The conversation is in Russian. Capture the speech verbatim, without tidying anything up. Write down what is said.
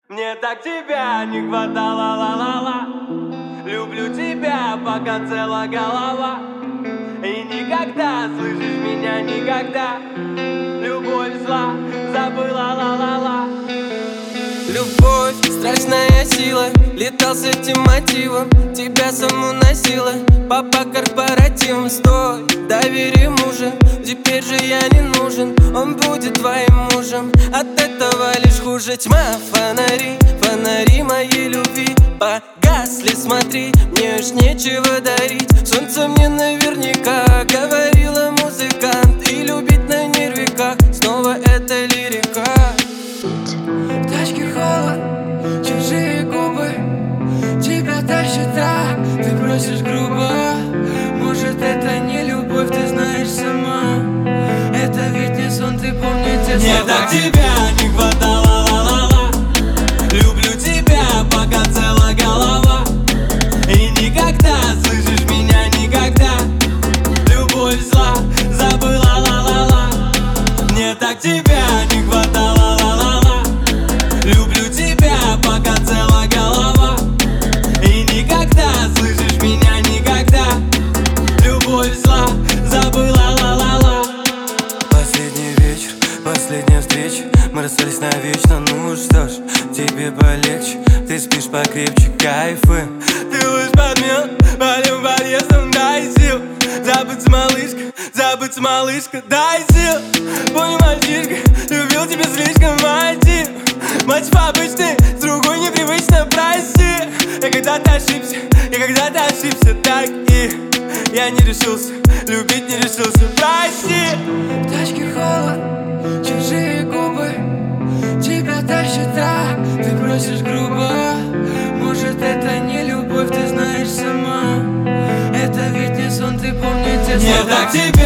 Мне так тебя не хватало, ла-ла-ла. Люблю тебя, пока цела голова. И никогда, слышишь меня, никогда. Любовь зла, забыла, ла-ла-ла. Любовь, страшная сила. Летал с этим мотивом, тебя саму носила. Папа корпоративом, стой, доверие мужа. Теперь же я не нужен, он будет твоим мужем. От этого лишь хуже. Тьма, фонари, фонари моей любви погасли, смотри, мне уж нечего дарить. Солнце мне наверняка говорила музыкант. И любить на нервиках, снова это лирика. В тачке холод, чужие губы, тебя тащит так, ты просишь грубо. Может, это не любовь, ты знаешь сама. Это ведь не сон, ты помни те слова. Мне так тебя не хватало, ла-ла-ла. Люблю тебя, пока цела голова. И никогда, слышишь меня, никогда. Любовь зла, забыла, ла-ла-ла. Мне так тебя не хватало, ла-ла-ла. Люблю тебя, пока цела голова. И никогда, слышишь меня, никогда. Любовь зла, забыла, ла-ла-ла. Последний вечер, последняя встреча. Мы расстались навечно, ну что ж, тебе полегче. Ты спишь покрепче, кайфы. Ты лишь подмен, палим подъездом, дай сил. Забыться, малышка, забыться, малышка, дай сил. Понял, мальчишка, любил тебя слишком, мотив. Мотив обычный, с другой непривычно, прости. Я когда-то ошибся, я когда-то ошибся, так и я не решился, любить не решился, прости. В тачке холод, чужие губы, тебя тащит так, ты просишь грубо. Может, это не любовь, ты знаешь сама. Это ведь не сон, ты помни те слова. Мне так тебя